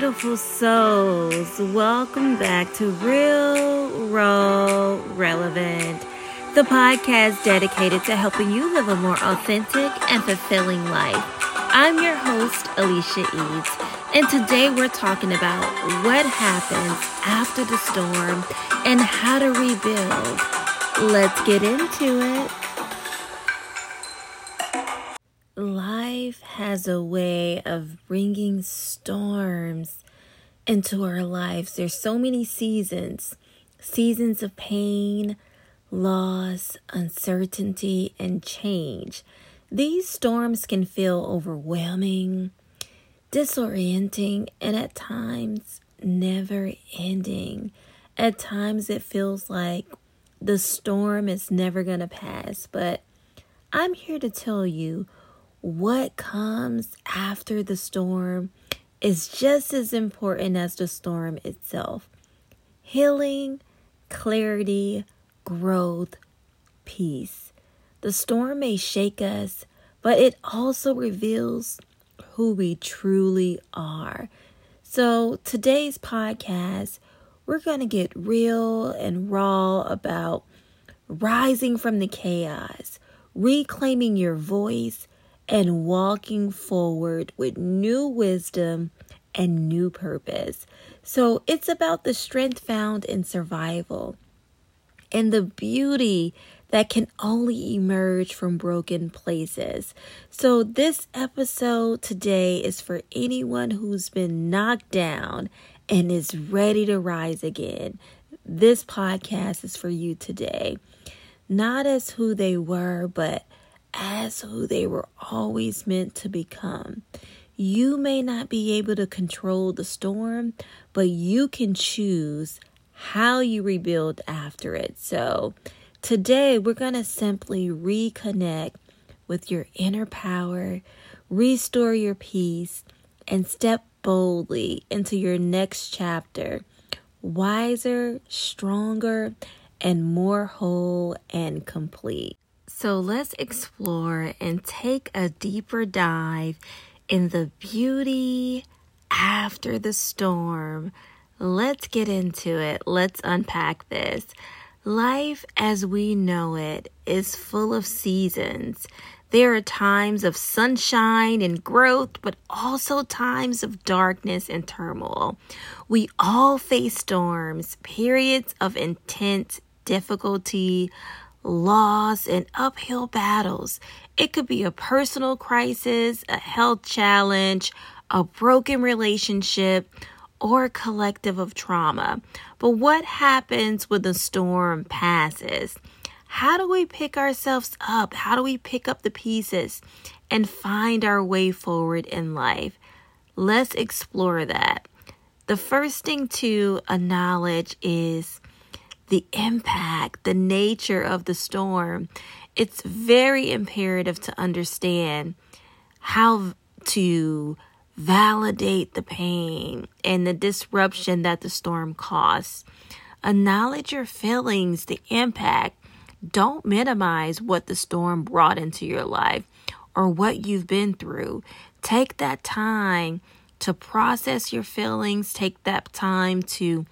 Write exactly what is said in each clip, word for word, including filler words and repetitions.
beautiful souls. Welcome back to Real, Raw, Relevant, the podcast dedicated to helping you live a more authentic and fulfilling life. I'm your host, Alicia Eads, and today we're talking about what happens after the storm and how to rebuild. Let's get into it. Life has a way of bringing storms into our lives. There's so many seasons, seasons of pain, loss, uncertainty, and change. These storms can feel overwhelming, disorienting, and at times never ending. At times it feels like the storm is never going to pass, but I'm here to tell you what comes after the storm is just as important as the storm itself. Healing, clarity, growth, peace. The storm may shake us, but it also reveals who we truly are. So today's podcast, we're going to get real and raw about rising from the chaos, reclaiming your voice, and walking forward with new wisdom and new purpose. So it's about the strength found in survival and the beauty that can only emerge from broken places. So this episode today is for anyone who's been knocked down and is ready to rise again. This podcast is for you today. Not as who they were, but as who they were always meant to become. You may not be able to control the storm, but you can choose how you rebuild after it. So today we're going to simply reconnect with your inner power, restore your peace, and step boldly into your next chapter, wiser, stronger, and more whole and complete. So let's explore and take a deeper dive in the beauty after the storm. Let's get into it. Let's unpack this. Life as we know it is full of seasons. There are times of sunshine and growth, but also times of darkness and turmoil. We all face storms, periods of intense difficulty, loss, and uphill battles. It could be a personal crisis, a health challenge, a broken relationship, or a collective of trauma. But what happens when the storm passes? How do we pick ourselves up? How do we pick up the pieces and find our way forward in life? Let's explore that. The first thing to acknowledge is the impact, the nature of the storm. It's very imperative to understand how to validate the pain and the disruption that the storm caused. Acknowledge your feelings, the impact. Don't minimize what the storm brought into your life or what you've been through. Take that time to process your feelings. Take that time to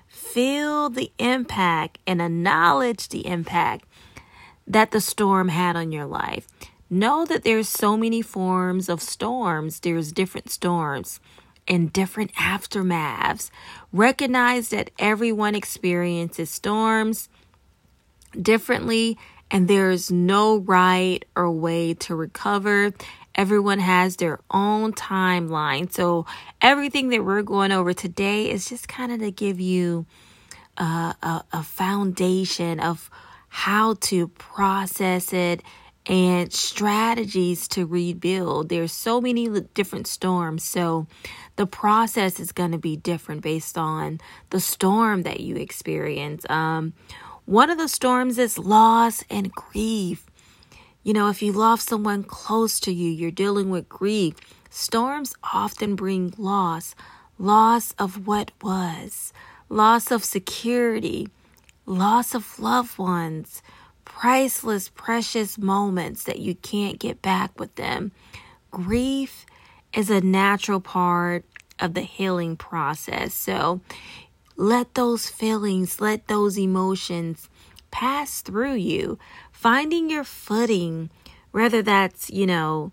feel the impact and acknowledge the impact that the storm had on your life. Know that there's so many forms of storms. There's different storms and different aftermaths. Recognize that everyone experiences storms differently, and there's no right or way to recover. Everyone has their own timeline. So everything that we're going over today is just kind of to give you uh, a, a foundation of how to process it and strategies to rebuild. There's so many different storms. So the process is going to be different based on the storm that you experience. Um, one of the storms is loss and grief. You know, if you lost someone close to you, you're dealing with grief. Storms often bring loss, loss of what was, loss of security, loss of loved ones, priceless, precious moments that you can't get back with them. Grief is a natural part of the healing process. So let those feelings, let those emotions pass through you. Finding your footing, whether that's, you know,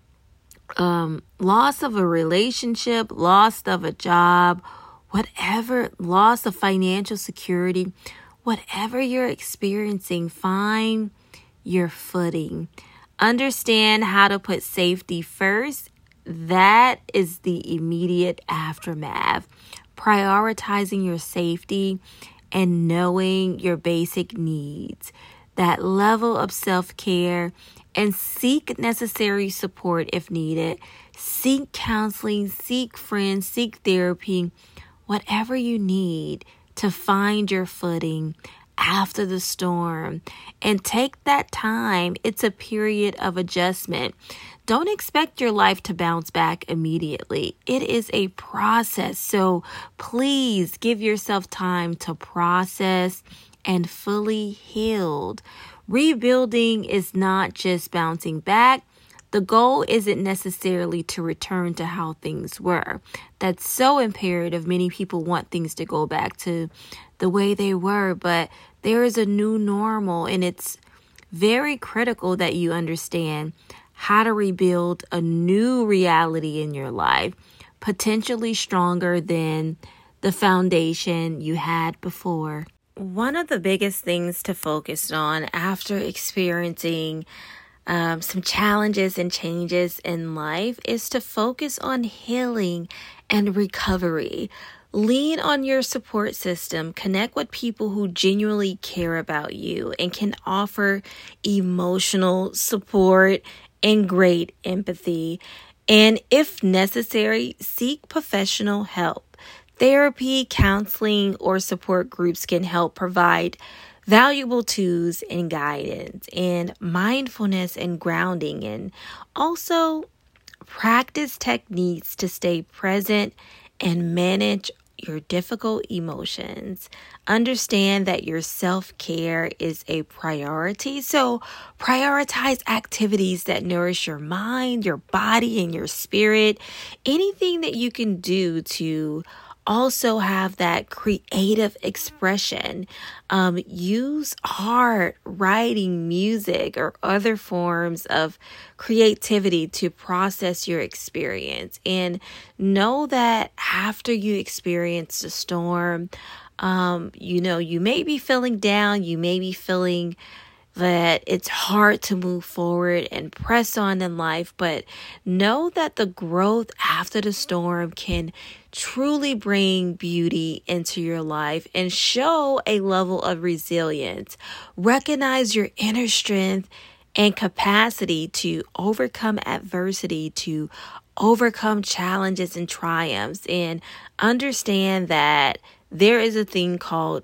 um, loss of a relationship, loss of a job, whatever, loss of financial security, whatever you're experiencing, find your footing. Understand how to put safety first. That is the immediate aftermath. Prioritizing your safety and knowing your basic needs. That level of self-care, and seek necessary support if needed. Seek counseling, seek friends, seek therapy, whatever you need to find your footing after the storm. And take that time. It's a period of adjustment. Don't expect your life to bounce back immediately. It is a process. So please give yourself time to process and fully healed. Rebuilding is not just bouncing back. The goal isn't necessarily to return to how things were. That's so imperative. Many people want things to go back to the way they were, but there is a new normal, and it's very critical that you understand how to rebuild a new reality in your life, potentially stronger than the foundation you had before. One of the biggest things to focus on after experiencing um, some challenges and changes in life is to focus on healing and recovery. Lean on your support system. Connect with people who genuinely care about you and can offer emotional support and great empathy. And if necessary, seek professional help. Therapy, counseling, or support groups can help provide valuable tools and guidance, and mindfulness and grounding, and also practice techniques to stay present and manage your difficult emotions. Understand that your self-care is a priority. So prioritize activities that nourish your mind, your body, and your spirit. Anything that you can do to also have that creative expression. Um, use art, writing, music, or other forms of creativity to process your experience. And know that after you experience the storm, um, you know, you may be feeling down, you may be feeling that it's hard to move forward and press on in life, but know that the growth after the storm can truly bring beauty into your life and show a level of resilience. Recognize your inner strength and capacity to overcome adversity, to overcome challenges and triumphs, and understand that there is a thing called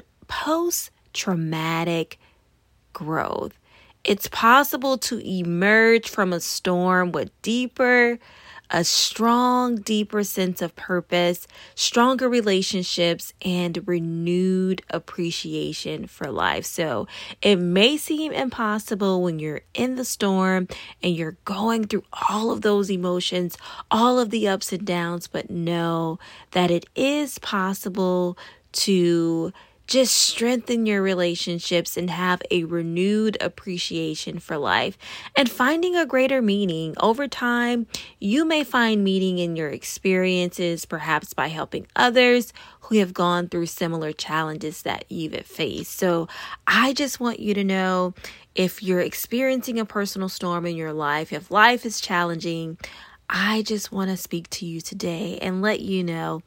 post-traumatic growth. It's possible to emerge from a storm with deeper, a strong, deeper sense of purpose, stronger relationships, and renewed appreciation for life. So it may seem impossible when you're in the storm and you're going through all of those emotions, all of the ups and downs, but know that it is possible to just strengthen your relationships and have a renewed appreciation for life and finding a greater meaning. Over time, you may find meaning in your experiences, perhaps by helping others who have gone through similar challenges that you've faced. So I just want you to know, if you're experiencing a personal storm in your life, if life is challenging, I just want to speak to you today and let you know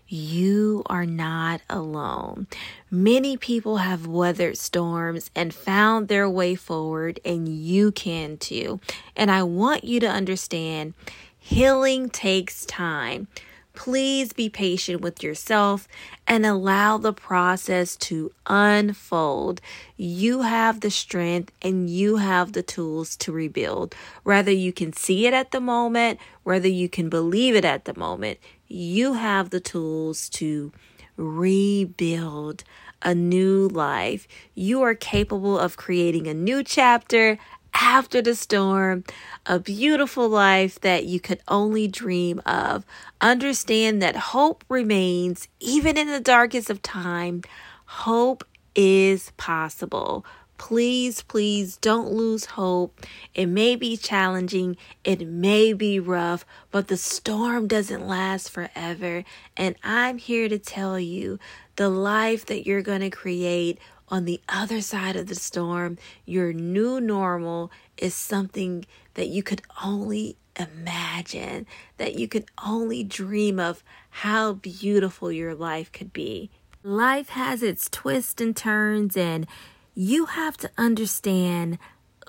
you are not alone. Many people have weathered storms and found their way forward, and you can too. And I want you to understand, healing takes time. Please be patient with yourself and allow the process to unfold. You have the strength and you have the tools to rebuild. Whether you can see it at the moment, whether you can believe it at the moment, you have the tools to rebuild a new life. You are capable of creating a new chapter after the storm, a beautiful life that you could only dream of. Understand that hope remains even in the darkest of time. Hope is possible. Please, please don't lose hope. It may be challenging. It may be rough, but the storm doesn't last forever. And I'm here to tell you the life that you're going to create on the other side of the storm, your new normal, is something that you could only imagine, that you could only dream of how beautiful your life could be. Life has its twists and turns, and you have to understand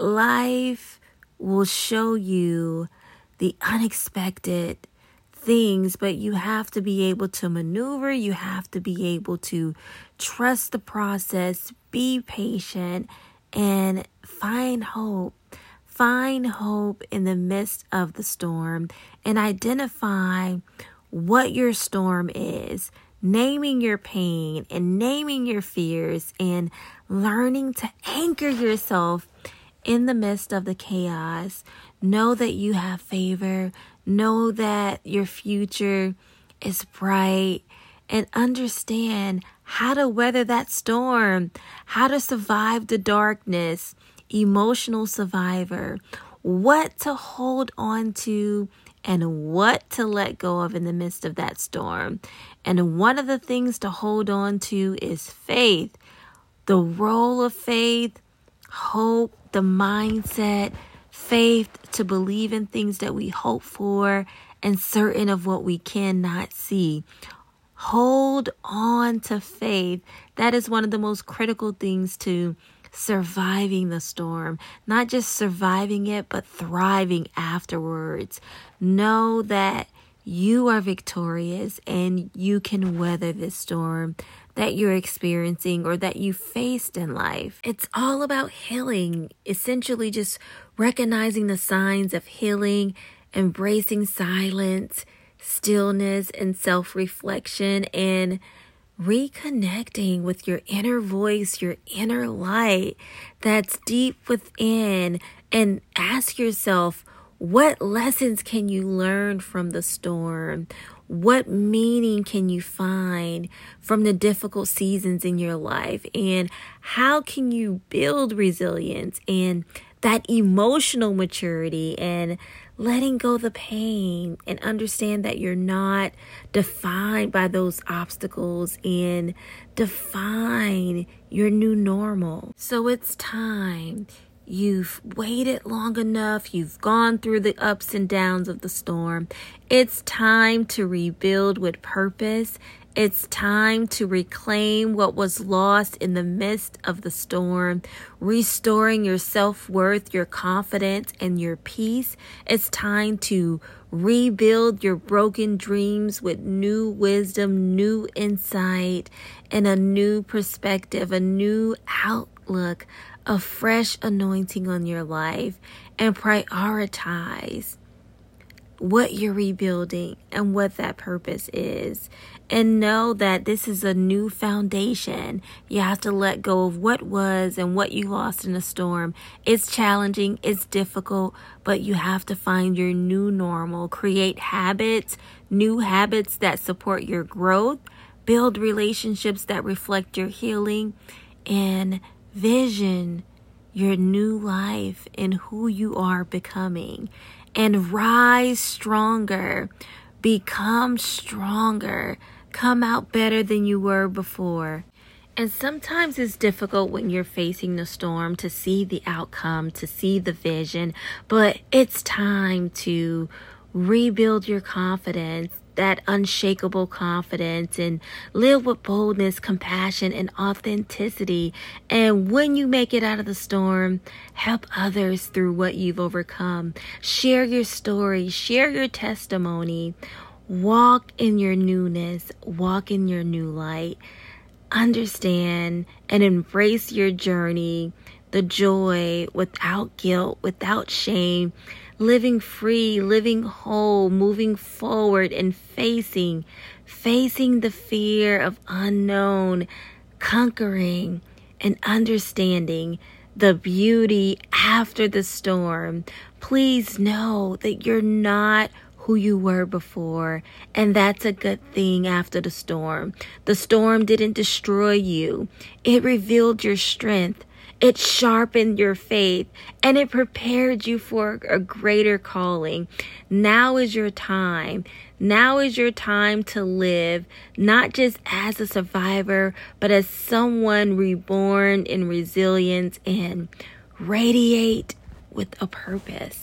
life will show you the unexpected things, but you have to be able to maneuver. You have to be able to trust the process, be patient, and find hope. Find hope in the midst of the storm and identify what your storm is. Naming your pain and naming your fears and learning to anchor yourself in the midst of the chaos. Know that you have favor. Know that your future is bright, and understand how to weather that storm, how to survive the darkness, emotional survivor, what to hold on to and what to let go of in the midst of that storm. And one of the things to hold on to is faith. The role of faith, hope, the mindset, faith to believe in things that we hope for, and certain of what we cannot see. Hold on to faith. That is one of the most critical things to surviving the storm. Not just surviving it, but thriving afterwards. Know that you are victorious and you can weather this storm that you're experiencing or that you faced in life. It's all about healing, essentially just recognizing the signs of healing, embracing silence, stillness, and self-reflection, and reconnecting with your inner voice, your inner light that's deep within, and ask yourself, what lessons can you learn from the storm? What meaning can you find from the difficult seasons in your life? And how can you build resilience and that emotional maturity and letting go the pain and understand that you're not defined by those obstacles and define your new normal. So it's time. You've waited long enough. You've gone through the ups and downs of the storm. It's time to rebuild with purpose. It's time to reclaim what was lost in the midst of the storm, restoring your self-worth, your confidence, and your peace. It's time to rebuild your broken dreams with new wisdom, new insight, and a new perspective, a new outlook, a fresh anointing on your life, and prioritize what you're rebuilding and what that purpose is. And know that this is a new foundation. You have to let go of what was and what you lost in a storm. It's challenging, it's difficult, but you have to find your new normal. Create habits, new habits that support your growth. Build relationships that reflect your healing, and vision your new life and who you are becoming, and rise stronger, become stronger, come out better than you were before. And sometimes it's difficult when you're facing the storm to see the outcome, to see the vision, but it's time to rebuild your confidence, that unshakable confidence, and live with boldness, compassion, and authenticity. And when you make it out of the storm, help others through what you've overcome. Share your story, share your testimony, walk in your newness, walk in your new light. Understand and embrace your journey, the joy without guilt, without shame, living free, living whole, moving forward, and facing, facing the fear of unknown, conquering and understanding the beauty after the storm. Please know that you're not who you were before, and that's a good thing after the storm. The storm didn't destroy you. It revealed your strength. It sharpened your faith, and it prepared you for a greater calling. Now is your time. Now is your time to live, not just as a survivor, but as someone reborn in resilience and radiate with a purpose.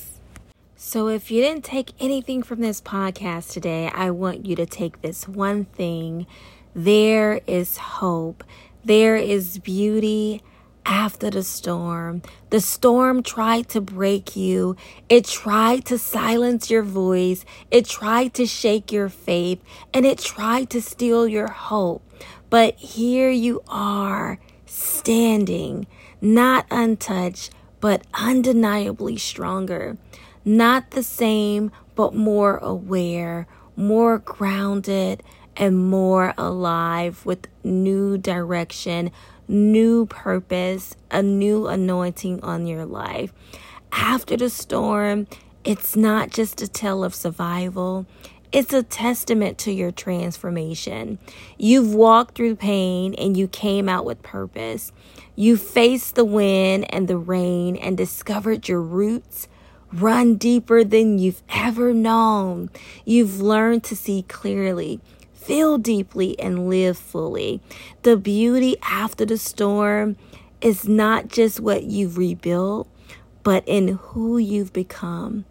So if you didn't take anything from this podcast today, I want you to take this one thing. There is hope. There is beauty after the storm. The storm tried to break you. It tried to silence your voice. It tried to shake your faith, and it tried to steal your hope. But here you are, standing, not untouched, but undeniably stronger. Not the same, but more aware, more grounded, and more alive with new direction, new purpose, a new anointing on your life. After the storm, it's not just a tale of survival. It's a testament to your transformation. You've walked through pain and you came out with purpose. You faced the wind and the rain and discovered your roots. Run deeper than you've ever known. You've learned to see clearly, feel deeply, and live fully. The beauty after the storm is not just what you've rebuilt, but in who you've become.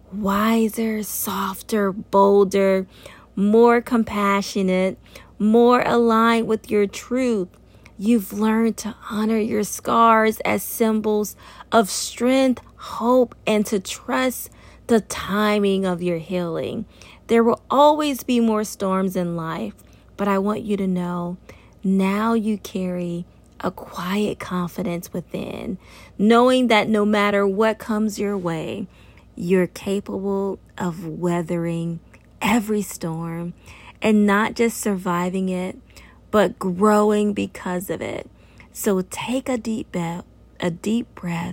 Wiser, softer, bolder, more compassionate, more aligned with your truth. You've learned to honor your scars as symbols of strength, hope, and to trust the timing of your healing. There will always be more storms in life, but I want you to know now you carry a quiet confidence within, knowing that no matter what comes your way, you're capable of weathering every storm and not just surviving it, but growing because of it. So take a deep breath, a deep breath,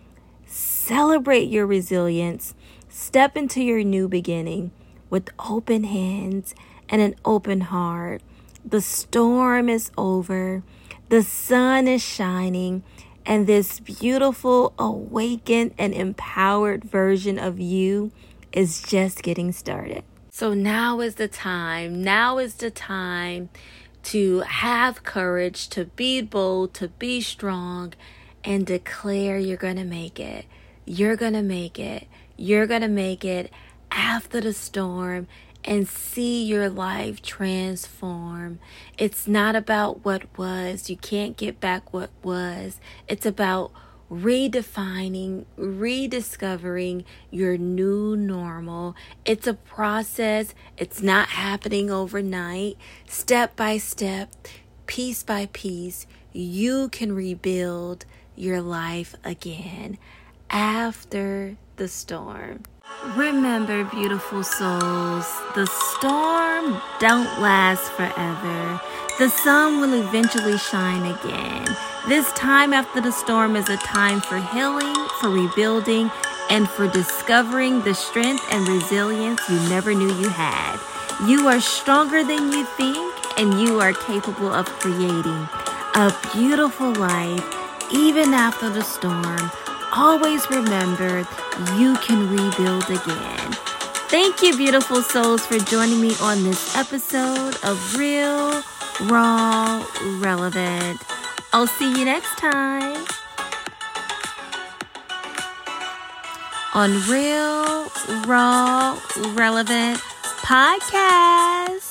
celebrate your resilience, step into your new beginning with open hands and an open heart. The storm is over, the sun is shining, and this beautiful, awakened, and empowered version of you is just getting started. So now is the time. Now is the time to have courage, to be bold, to be strong, and declare you're going to make it. You're going to make it. You're going to make it after the storm and see your life transform. It's not about what was. You can't get back what was. It's about redefining, rediscovering your new normal. It's a process. It's not happening overnight. Step by step, piece by piece, you can rebuild your life again after the storm. Remember, beautiful souls, the storm don't last forever. The sun will eventually shine again. This time after the storm is a time for healing, for rebuilding, and for discovering the strength and resilience you never knew you had. You are stronger than you think, and you are capable of creating a beautiful life even after the storm. Always remember, you can rebuild again. Thank you, beautiful souls, for joining me on this episode of Real, Raw, Relevant. I'll see you next time on Real, Raw, Relevant Podcast.